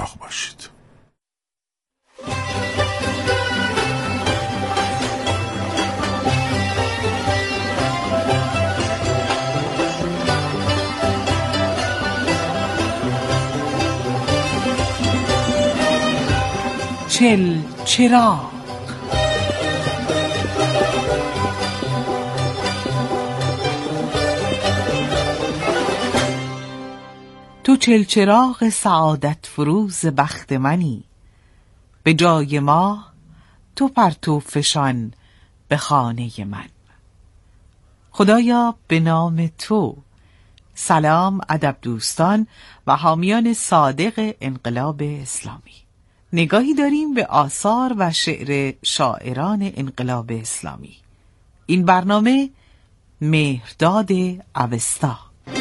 همراه باشید. چلچراغ. تو چلچراغ سعادت فروز بخت منی، به جای ماه تو پرتو فشان به خانه من. خدایا به نام تو. سلام ادب دوستان و حامیان صادق انقلاب اسلامی. نگاهی داریم به آثار و شعر شاعران انقلاب اسلامی. این برنامه مهرداد اوستا.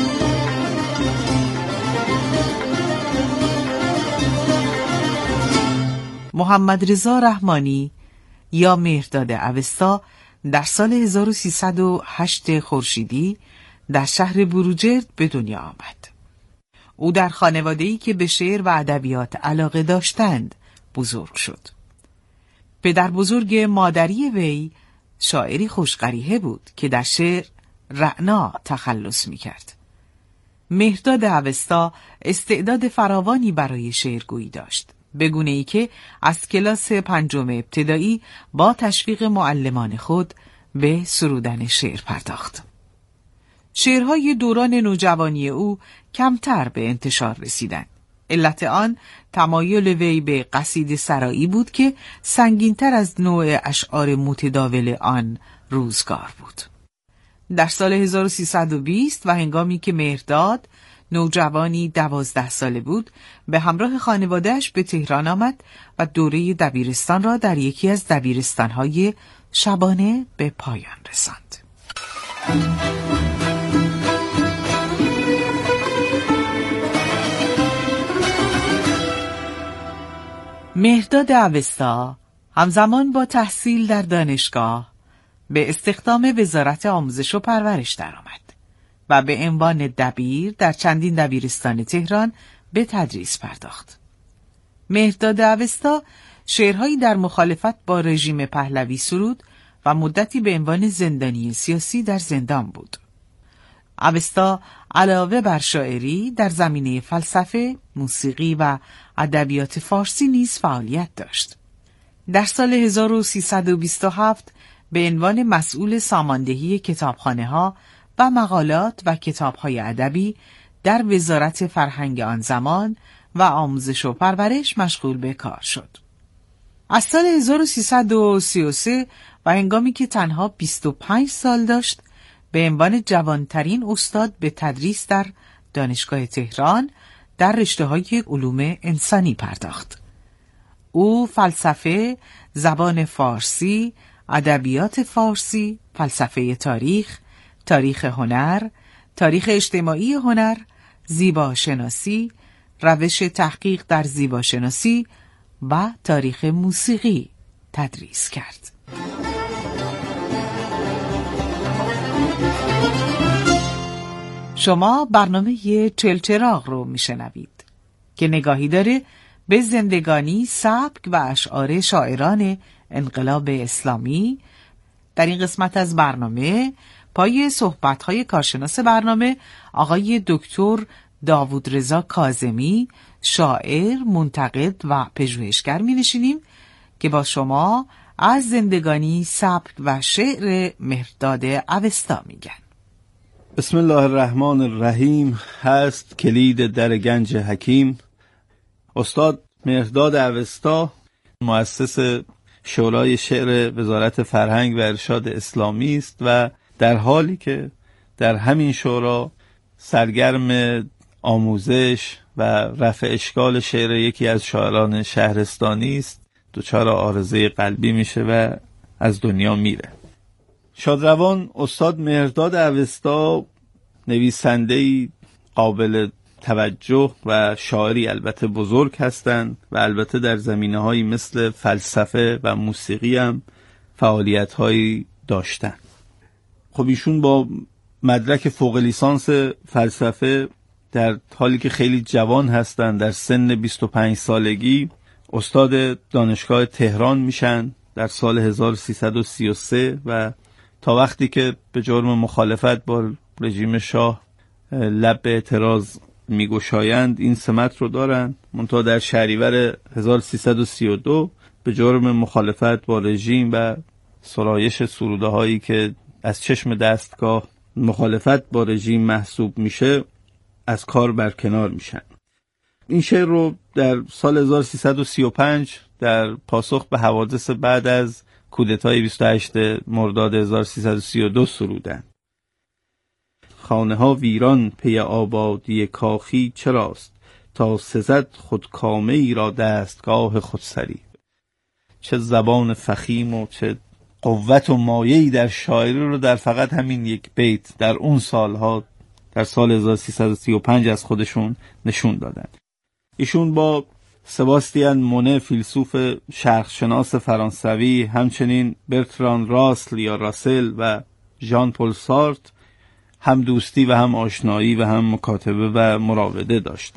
محمد رضا رحمانی یا مهرداد اوستا در سال 1308 خورشیدی در شهر بروجرد به دنیا آمد. او در خانواده‌ای که به شعر و ادبیات علاقه داشتند بزرگ شد. پدر بزرگ مادری وی شاعری خوشقریحه بود که در شعر رعنا تخلص می‌کرد. مهرداد اوستا استعداد فراوانی برای شعرگویی داشت، به گونه‌ای که از کلاس 5 ابتدایی با تشویق معلمان خود به سرودن شعر پرداخت. شعرهای دوران نوجوانی او کمتر به انتشار رسیدند. علت آن تمایل وی به قصیده سرایی بود که سنگین‌تر از نوع اشعار متداول آن روزگار بود. در سال 1320 و هنگامی که مهرداد نوجوانی 12 ساله بود، به همراه خانواده‌اش به تهران آمد و دوره دبیرستان را در یکی از دبیرستان‌های شبانه به پایان رساند. مهرداد اوستا همزمان با تحصیل در دانشگاه به استخدام وزارت آموزش و پرورش درآمد و به عنوان دبیر در چندین دبیرستان تهران به تدریس پرداخت. مهرداد اوستا شعرهایی در مخالفت با رژیم پهلوی سرود و مدتی به عنوان زندانی سیاسی در زندان بود. اوستا علاوه بر شاعری در زمینه فلسفه، موسیقی و ادبیات فارسی نیز فعالیت داشت. در سال 1327 به عنوان مسئول ساماندهی کتابخانه‌ها و مقالات و کتاب‌های ادبی در وزارت فرهنگ آن زمان و آموزش و پرورش مشغول به کار شد. از سال 1333 و هنگامی که تنها 25 سال داشت، به عنوان جوانترین استاد به تدریس در دانشگاه تهران در رشته‌های علوم انسانی پرداخت. او فلسفه، زبان فارسی، ادبیات فارسی، فلسفه تاریخ، تاریخ هنر، تاریخ اجتماعی هنر، زیباشناسی، روش تحقیق در زیباشناسی و تاریخ موسیقی تدریس کرد. شما برنامه چلچراغ رو میشنوید که نگاهی داره به زندگانی، سبک و اشعار شاعران انقلاب اسلامی. در این قسمت از برنامه پای صحبت‌های کارشناس برنامه آقای دکتر داوود رضا کاظمی، شاعر، منتقد و پژوهشگر می‌نشینیم که با شما از زندگانی، سبک و شعر مهرداد اوستا میگن. بسم الله الرحمن الرحیم. هست کلید در گنج حکیم. استاد مهرداد اوستا مؤسس شورای شعر وزارت فرهنگ و ارشاد اسلامی است و در حالی که در همین شورا سرگرم آموزش و رفع اشکال شعر یکی از شاعران شهرستانی است، دچار عارضه قلبی میشه و از دنیا میره. شادروان استاد مهرداد اوستا نویسنده‌ای قابل توجه و شاعری البته بزرگ هستند و البته در زمینه‌هایی مثل فلسفه و موسیقی هم فعالیت‌هایی داشتند. خب ایشون با مدرک فوق لیسانس فلسفه در حالی که خیلی جوان هستند، در سن 25 سالگی استاد دانشگاه تهران میشن در سال 1333 و تا وقتی که به جرم مخالفت با رژیم شاه لب به اعتراض میگشایند این سمت رو دارن. منتها در شهریور 1332 به جرم مخالفت با رژیم و سرایش سروده هایی که از چشم دستگاه مخالفت با رژیم محسوب میشه از کار برکنار میشن. این شعر رو در سال 1335 در پاسخ به حوادث بعد از کودتای 28 مرداد 1332 سرودند. خانه ها ویران پی آبادی کاخی چراست، تا سزد خودکامه ای را دستگاه خودسری. چه زبان فخیم و چه قوت و مایه‌ای در شاعری رو در فقط همین یک بیت در اون سالها در سال 1335 از خودشون نشون دادن. ایشون با سباستیان مونه فیلسوف شرقشناس فرانسوی، همچنین برتران راسل یا راسل و ژان پل سارت هم دوستی و هم آشنایی و هم مکاتبه و مراوده داشته.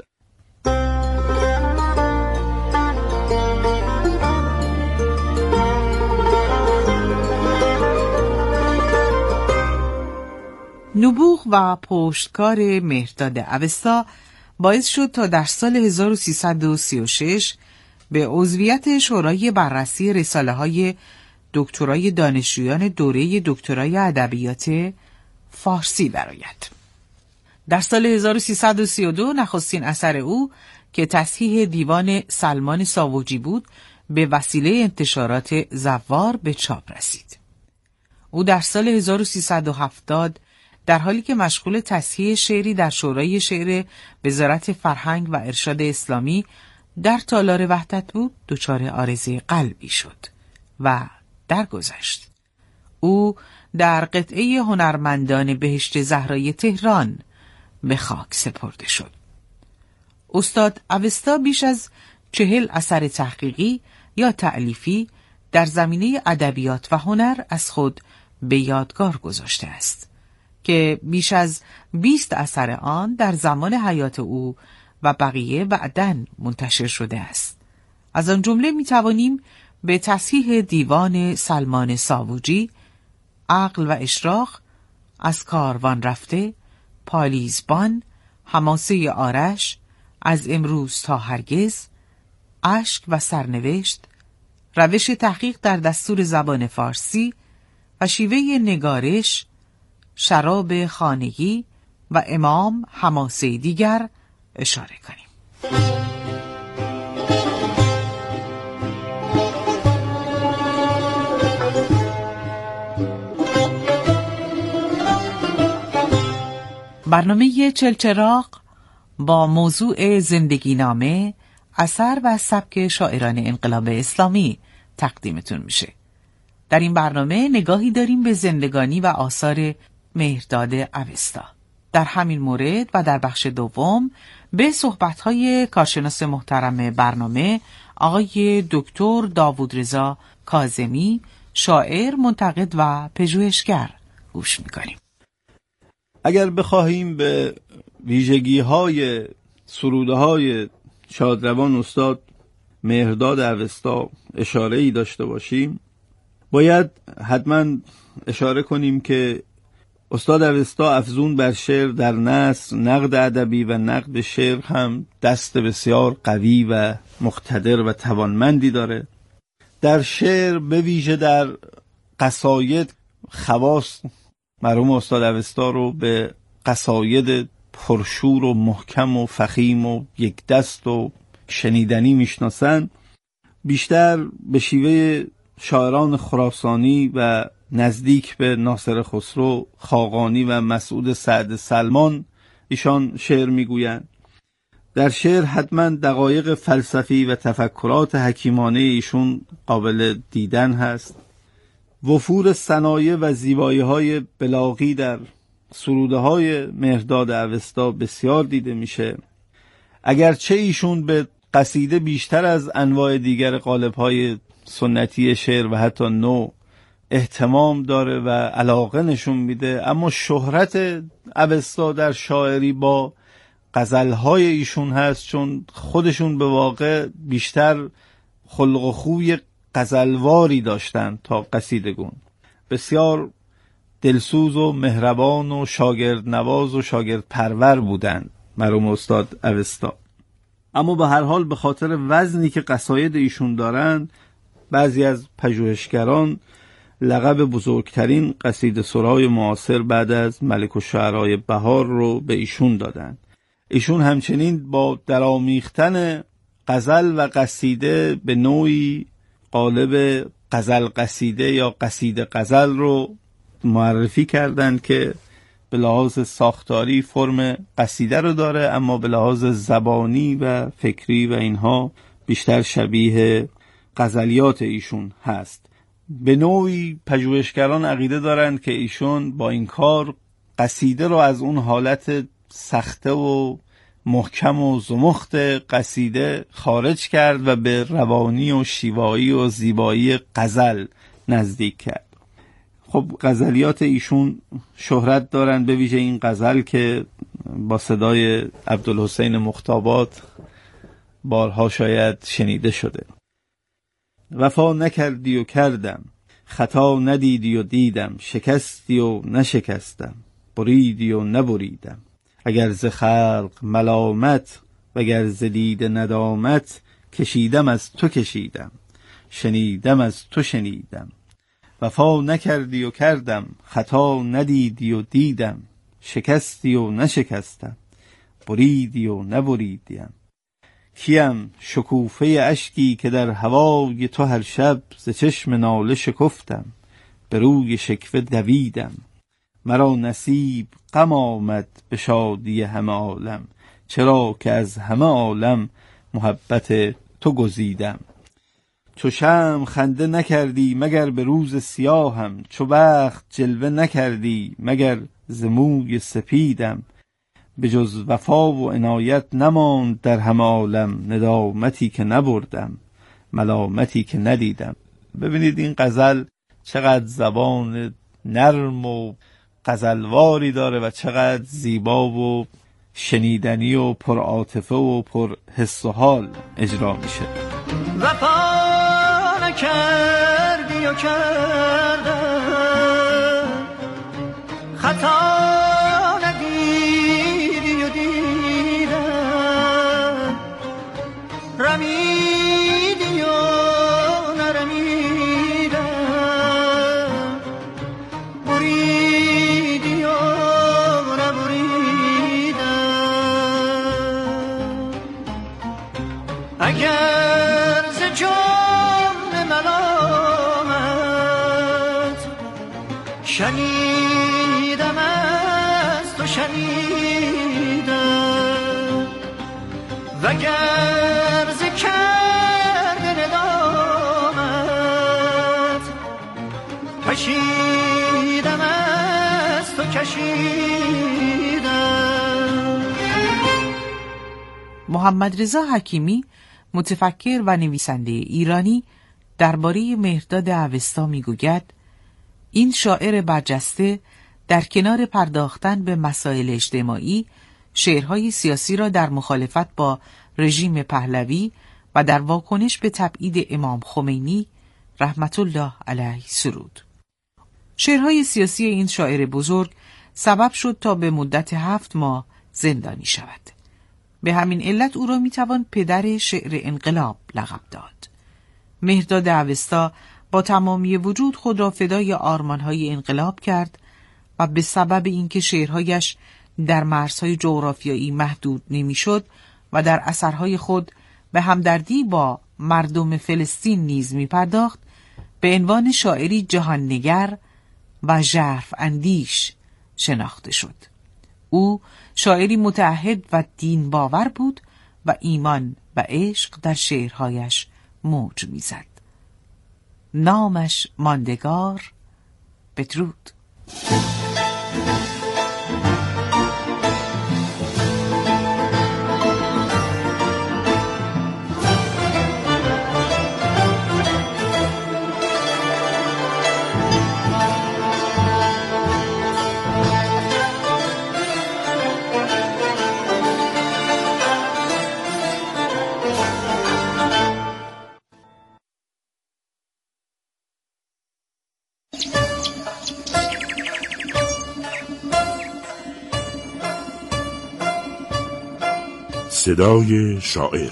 نبوغ و پشتکار مهرداد اوستا باعث شد تا در سال 1336 به عضویت شورای بررسی رساله‌های دکترای دانشجویان دوره دکترای ادبیات فارسی برآید. در سال 1332 نخستین اثر او که تصحیح دیوان سلمان ساوجی بود به وسیله انتشارات زوار به چاپ رسید. او در سال 1370 در حالی که مشغول تصحیح شعری در شورای شعر وزارت فرهنگ و ارشاد اسلامی در تالار وحدت بود دچار عارضه قلبی شد و درگذشت. او در قطعه هنرمندان بهشت زهرای تهران به خاک سپرده شد. استاد اوستا بیش از 40 اثر تحقیقی یا تألیفی در زمینه ادبیات و هنر از خود به یادگار گذاشته است که بیش از 20 اثر آن در زمان حیات او و بقیه بعداً منتشر شده است. از آن جمله می توانیم به تصحیح دیوان سلمان ساوجی، عقل و اشراق، از کاروان رفته، پالیزبان، حماسه آرش، از امروز تا هرگز، اشک و سرنوشت، روش تحقیق در دستور زبان فارسی و شیوه نگارش، شراب خانگی و امام حماسه دیگر اشاره کنیم. برنامه چلچراغ با موضوع زندگی نامه، اثر و سبک شاعران انقلاب اسلامی تقدیمتون میشه. در این برنامه نگاهی داریم به زندگانی و آثار مهرداد اوستا. در همین مورد و در بخش دوم به صحبت‌های کارشناس محترم برنامه آقای دکتر داوودرضا کاظمی، شاعر، منتقد و پژوهشگر گوش می‌کنیم. اگر بخواهیم به ویژگی‌های سروده‌های شادروان استاد مهرداد اوستا اشاره‌ای داشته باشیم، باید حتما اشاره کنیم که استاد اوستا افزون بر شعر در نثر، نقد ادبی و نقد شعر هم دست بسیار قوی و مقتدر و توانمندی داره. در شعر به ویژه در قصاید خواص مرحوم استاد اوستا رو به قصاید پرشور و محکم و فخیم و یک دست و شنیدنی میشناسن. بیشتر به شیوه شاعران خراسانی و نزدیک به ناصر خسرو، خاقانی و مسعود سعد سلمان ایشان شعر میگویند. در شعر حتما دقایق فلسفی و تفکرات حکیمانه ایشون قابل دیدن هست. وفور صنایع و زیبایی‌های بلاغی در سروده‌های مهرداد اوستا بسیار دیده میشه. اگرچه ایشون به قصیده بیشتر از انواع دیگر قالب‌های سنتی شعر و حتی نو اهتمام داره و علاقه نشون میده، اما شهرت اوستا در شاعری با غزل‌های ایشون هست، چون خودشون به واقع بیشتر خلق و خوی غزلواری داشتن تا قصیدگون. بسیار دلسوز و مهربان و شاگرد نواز و شاگرد پرور بودند مرحوم استاد اوستا. اما به هر حال به خاطر وزنی که قصاید ایشون دارند، بعضی از پژوهشگران لقب بزرگترین قصیده سرای معاصر بعد از ملک الشعرای بهار رو به ایشون دادن. ایشون همچنین با درآمیختن غزل و قصیده به نوعی قالب غزل قصیده یا قصیده غزل رو معرفی کردند که به لحاظ ساختاری فرم قصیده رو داره، اما به لحاظ زبانی و فکری و اینها بیشتر شبیه غزلیات ایشون هست. به نوعی پژوهشگران عقیده دارند که ایشون با این کار قصیده رو از اون حالت سخته و محکم و زمخت قصیده خارج کرد و به روانی و شیوایی و زیبایی غزل نزدیک کرد. خب غزلیات ایشون شهرت دارن، به ویژه این غزل که با صدای عبدالحسین مختابات بارها شاید شنیده شده. وفا نکردی و کردم، خطا ندیدی و دیدم، شکستی و نشکستم، بریدی و نبریدم. اگر ز خلق ملامت وگر ز دید ندامت، کشیدم از تو کشیدم، شنیدم از تو شنیدم. وفا نکردی و کردم، خطا ندیدی و دیدم، شکستی و نشکستم، بریدی و نبریدیم. کیم شکوفه اشکی که در هوای تو هر شب ز چشم ناله شکفتم، به روی شکوه دویدم. مرا نصیب غم آمد به شادی همه عالم، چرا که از همه عالم محبت تو گزیدم. چو شمع خنده نکردی مگر به روز سیاهم، چو بخت جلوه نکردی مگر ز موی سپیدم. به جز وفا و عنایت نماند در همه عالم، ندامتی که نبردم، ملامتی که ندیدم. ببینید این غزل چقدر زبان نرم و غزلواری داره و چقدر زیبا و شنیدنی و پر عاطفه و پر حس و حال اجرا میشه. وفا نکردی و کردم، خطا ندیدی و دیدم، رمیدی و نرمیدم، بریدی و نبریدم. اگر ز جان ملامت شنیدم از تو شنیدم، وگر ز کرد ندامت کشیدم از تو کشیدم. محمد رضا حکیمی، متفکر و نویسنده ایرانی، درباره مهرداد اوستا میگوید این شاعر برجسته در کنار پرداختن به مسائل اجتماعی، شعرهای سیاسی را در مخالفت با رژیم پهلوی و در واکنش به تبعید امام خمینی رحمت الله علیه سرود. شعرهای سیاسی این شاعر بزرگ سبب شد تا به مدت 7 ماه زندانی شود. به همین علت او را میتوان پدر شعر انقلاب لقب داد. مهرداد اوستا با تمامی وجود خود را فدای آرمانهای انقلاب کرد و به سبب اینکه شعرهایش در مرزهای جغرافیایی محدود نمیشد و در اثرهای خود به همدردی با مردم فلسطین نیز میپرداخت، به عنوان شاعری جهاننگر و ژرف اندیش شناخته شد. او شاعری متعهد و دین باور بود و ایمان و عشق در شعرهایش موج میزد. نامش ماندگار. بدرود. صدای شاعر.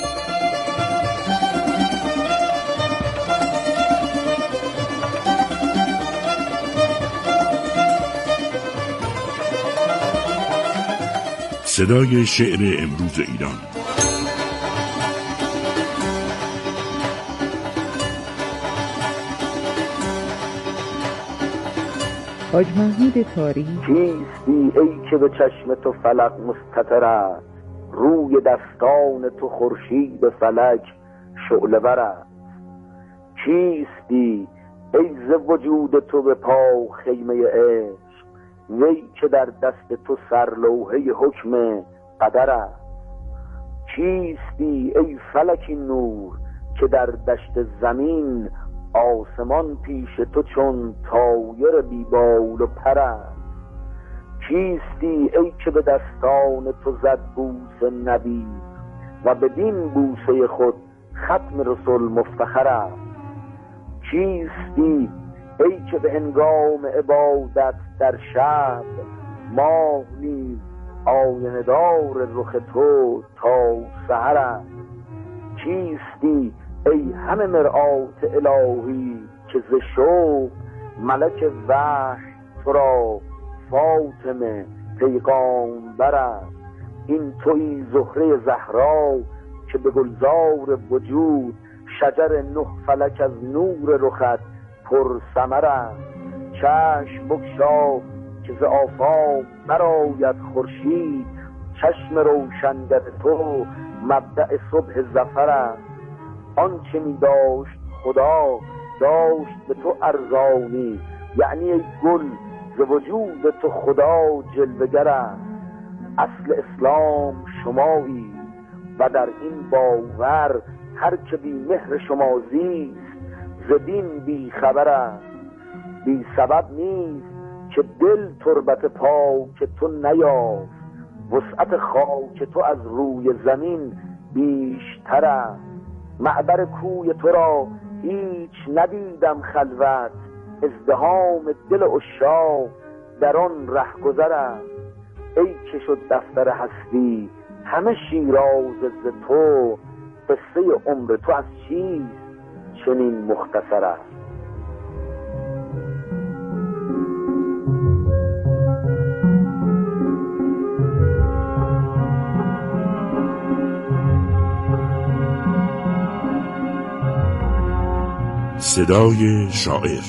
صدای شعر امروز ایران. حاج محمود تاری. کیستی ای که به چشم تو فلک مستتر است، روی دستان تو خورشید فلک شعله ور است. کیستی ای ز وجود تو به پا خیمه عشق، وی که در دست تو سرلوحه حکم قدر است. کیستی ای فلکی نور که در دشت زمین، آسمان پیش تو چون طایر بی بال و پر است. کیستی ای که به دستان تو زد بوس نبی، و بدین بوسه خود ختم رسول مفتخر است. کیستی ای که به هنگام عبادت در شب، ماه نیز آینه دار رخ تو تا سحر است. کیستی ای همه مرآت الهی که ز شوق ملک وحی تو را فاطمه پیغامبر است. این تویی زهره زهرا که به گلزار وجود، شجر نه فلک از نور رخت پر ثمر است. چشم بگشا که ز آفاق برآید خورشید، چشم روشنگر تو مبدأ صبح ظفر است. آنچه می داشت خدا داشت به تو ارزانی، یعنی ای گل ز وجود تو خدا جلوگر است. اصل اسلام شمایی و در این باور، هر که بی مهر شما زیست ز دین بی خبر است. بی سبب نیست که دل تربت پاک تو نیافت، وسعت خاک تو از روی زمین بیشتر است. معبر کوی تو را هیچ ندیدم خلوت، ازدحام دل عشاق در آن رهگذر است. ای که شد دفتر هستی همه شیراز ز تو، قصه عمر تو از چیست چنین مختصر است. صدای شاعر.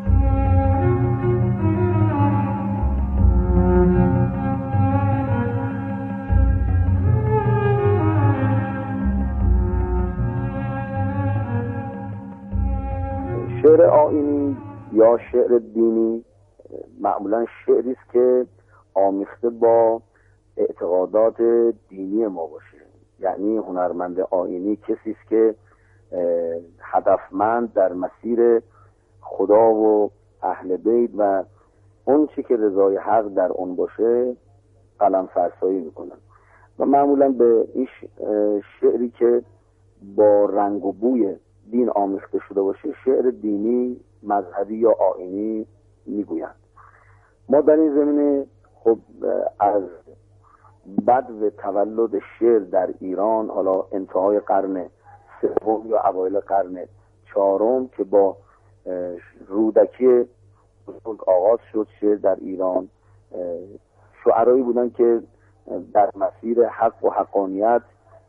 شعر آیینی یا شعر دینی معمولا شعری است که آمیخته با اعتقادات دینی ما باشه. یعنی هنرمند آیینی کسی است که هدفمند در مسیر خدا و اهل بیت و اون چی که رضای حق در اون باشه قلم فرسایی میکنن. و معمولا به این شعری که با رنگ و بوی دین آمیخته شده باشه شعر دینی، مذهبی یا آیینی میگویند. ما در این زمینه خب از بدو تولد شعر در ایران، حالا انتهای قرن سوم یا اوایل قرن چهارم که با رودکی بزرگ آغاز شد شعر در ایران، شعرایی بودن که در مسیر حق و حقانیت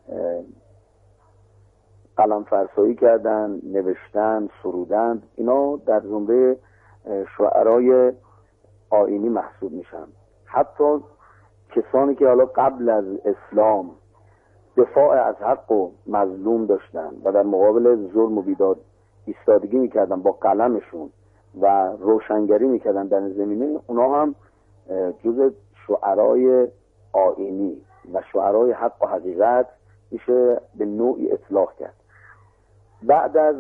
قلم فرسایی کردن، نوشتن، سرودند. اینا در زمره شعرای آیینی محسوب میشن. حتی کسانی که حالا قبل از اسلام دفاع از حق و مظلوم داشتن و در مقابل ظلم و بیداد ایستادگی میکردن با قلمشون و روشنگری میکردن در زمینه، اونا هم جز شعرای آیینی و شعرای حق و حقیقت میشه به نوعی اطلاق کرد. بعد از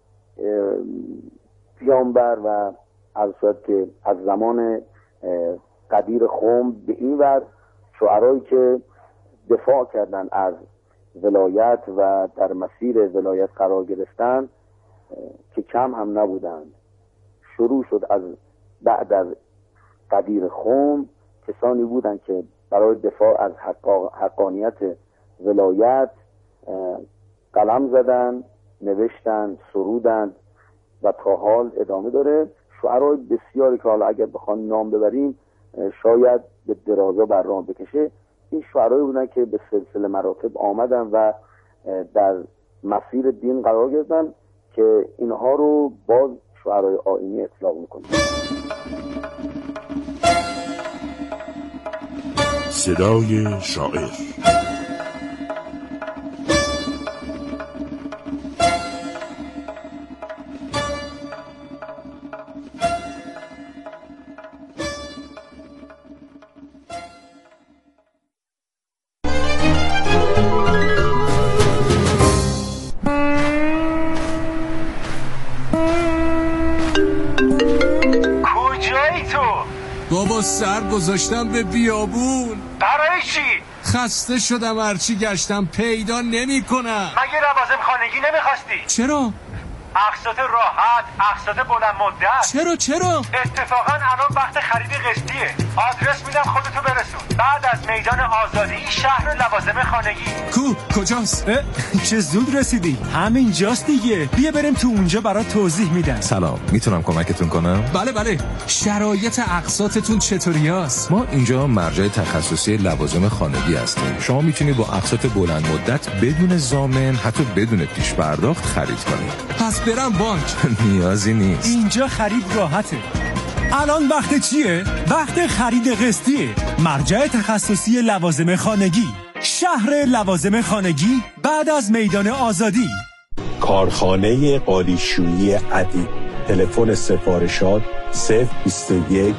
پیامبر و از صورت که از زمان قدیر خم به این ور شعرایی که دفاع کردن از ولایت و در مسیر ولایت قرار گرفتن که کم هم نبودند. شروع شد از بعد از قدیر خم کسانی بودند که برای دفاع از حقانیت ولایت قلم زدن، نوشتن، سرودند و تا حال ادامه داره. شعرهای بسیاری که حالا اگر بخوان نام ببریم شاید به درازا برام بکشه. این شعرهایی بودن که به سلسله مراتب آمدن و در مسیر دین قرار گرفتن که اینها رو باز شعرهای آیینی اطلاق میکنیم. صدای شاعر. بابا سر گذاشتم به بیابون. برای چی؟ خسته شدم، هرچی گشتم پیدا نمی کنم. مگه لوازم خانگی نمیخواستی؟ چرا؟ اقساط راحت، اقساط بلند مدت. چرا؟ اتفاقا الان وقت خرید قسطیه. آدرس میدم خودتو برسون. بعد از میدان آزادی شهر لوازم خانگی. کجاست؟ چه زود رسیدی؟ همین جاست دیگه. بیا بریم تو اونجا برات توضیح میدم. سلام، میتونم کمکتون کنم؟ بله. شرایط اقساطتون چطوریاست؟ ما اینجا مرجع تخصصی لوازم خانگی هستیم. شما میتونید با اقساط بلند مدت بدون ضامن، حتی بدون پیش پرداخت خرید کنید. پس برم بانک؟ نیازی نیست. اینجا خرید راحته. الان وقت چیه؟ وقت خرید قسطیه. مرجع تخصصی لوازم خانگی، شهر لوازم خانگی بعد از میدان آزادی. کارخانه قالیشویی ادیب. تلفن سفارشات 021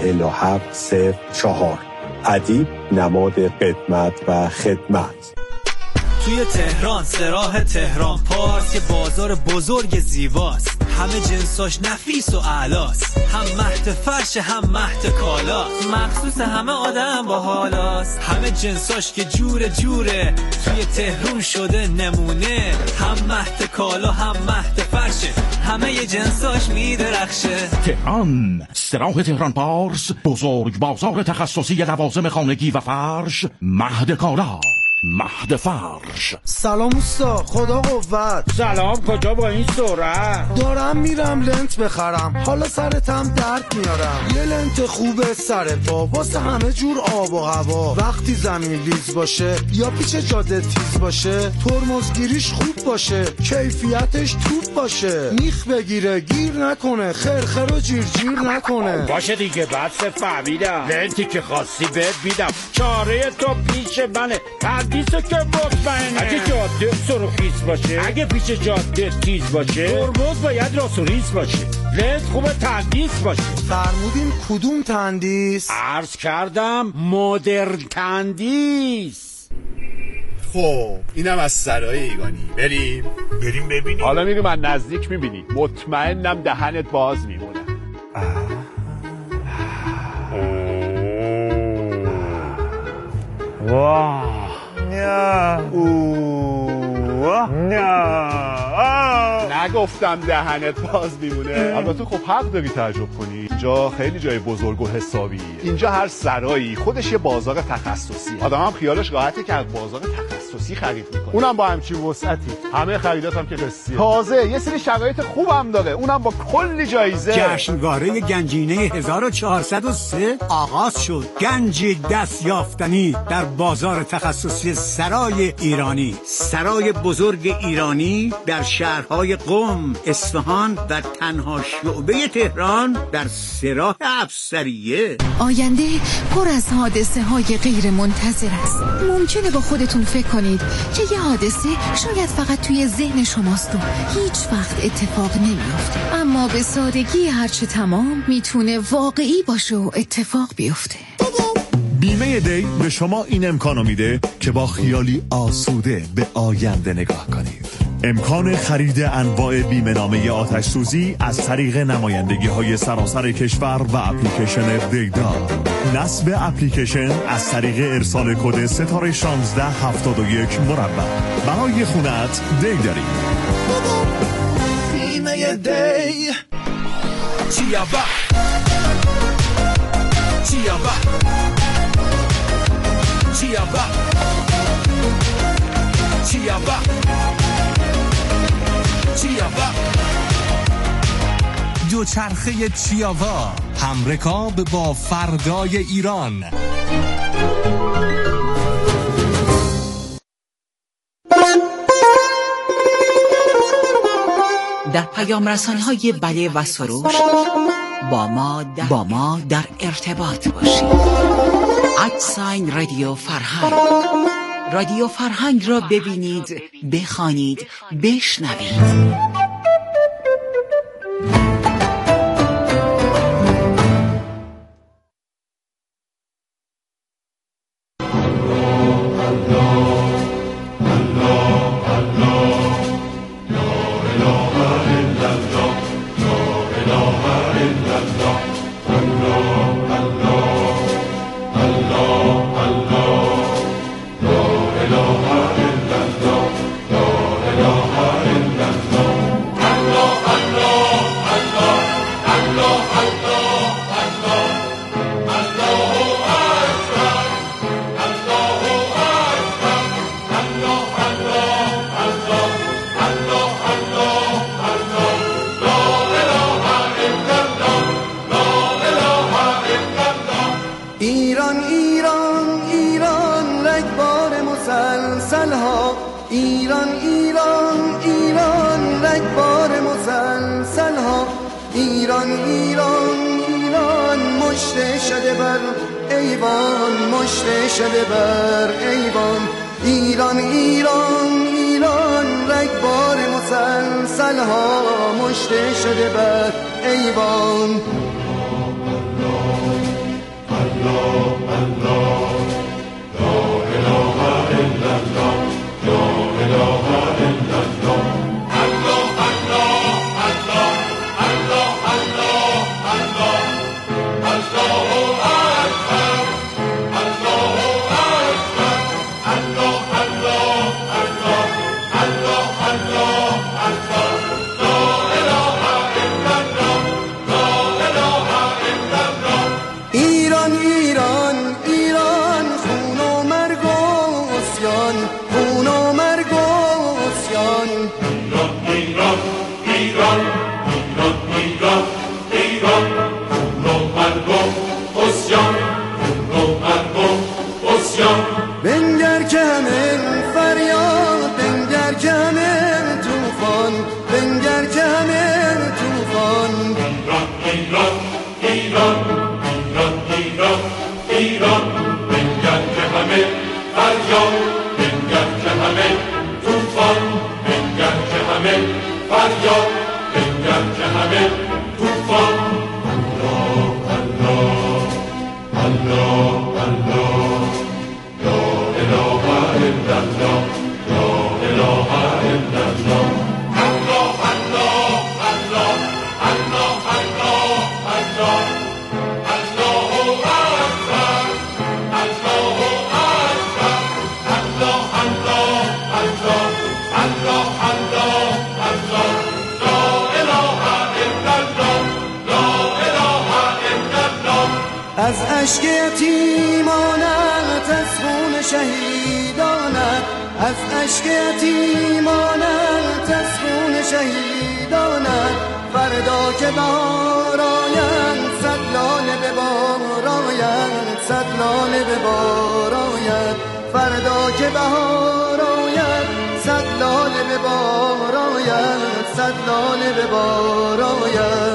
47 04. ادیب نماد قدمت و خدمت. توی تهران سراح تهران پارس یه بازار بزرگ زیباست. همه جنساش نفیس و اعلاست. هم مهد فرش هم مهد کالاست. مخصوص همه آدم با حالاست. همه جنساش که جوره توی تهران شده نمونه. هم مهد کالا هم مهد فرشه. همه ی جنساش میدرخشه. تهران سراح تهران پارس، بزرگ بازار تخصصی لوازم خانگی و فرش. مهد کالا، مهد فرش. سلام اوستا، خدا قوت. سلام، کجا با این سرعت؟ دارم میرم لنت بخرم، حالا سرتم درد میارم. یه لنت خوبه سر پا واسه همه جور آب و هوا. وقتی زمین لیز باشه یا پیچ جاده تیز باشه، ترمزگیریش خوب باشه، کیفیتش توپ باشه، میخ بگیره گیر نکنه، خرخر و جیر نکنه. باشه دیگه، بس فهمیدم. لنتی که خواستی بهت میدم، چاره تو پیش منه. حدیثه که مطمئنه. اگه جاده سرخیز باشه، اگه پیچ جاده تیز باشه، ترمز باید راست و ریز باشه، لنت خوبه تندیس باشه. فرمودین کدوم تندیس؟ عرض کردم مدرن تندیس. خب اینم از سرای ایگانی. بریم ببینیم. حالا میریم از نزدیک میبینی. مطمئنم دهنت باز میمونه. واه نگفتم دهنت باز میمونه. البته خب حق داری تعجب کنی، اینجا خیلی جای بزرگ و حسابی. اینجا هر سرایی خودش یه بازار تخصصی. آدم هم خیالش راحته که از بازار تخصصی خرید میکنه، اونم با همچین وسعتی. همه خریداتم که قسطیه. تازه یه سری شرایط خوبم داره، اونم با کلی جایزه. جشنواره گنجینه 1403 آغاز شد. گنج دست یافتنی در بازار تخصصی سرای ایرانی. سرای بزرگ ایرانی در شهرهای قم، اصفهان و تنها شعبه تهران در سراح افسریه. آینده پر از حادثه های غیر منتظر است. ممکنه با خودتون فکر کنید که یه حادثه شاید فقط توی ذهن شماست و هیچ وقت اتفاق نمیفته، اما به سادگی هرچه تمام میتونه واقعی باشه و اتفاق بیفته. بیمه دی به شما این امکانو میده که با خیالی آسوده به آینده نگاه کنید. امکان خرید انواع بیمه نامه آتش سوزی از طریق نمایندگی های سراسر کشور و اپلیکیشن دیدار. نصب اپلیکیشن از طریق ارسال کد ستاره 1671 مربع. برای خونت دی داریم. بیمه دی. چیابا چیابا چیابا چیاوا چیاوا دوچرخه چیاوا، همرکاب با فردای ایران. در پیام رسان‌های بله و سروش با ما در ارتباط باشید. @رادیو فرهنگ. رادیو فرهنگ را ببینید، بخوانید، بشنوید. از اشک یتیمانت، از خون شهیدانت، از اشک یتیمانت، از خون شهیدانت، فردا که بهار آید، صد لاله به بار آید، صد لاله به بار آید، فردا که بهار آید، صد لاله به بار آید، صد لاله به بار آید.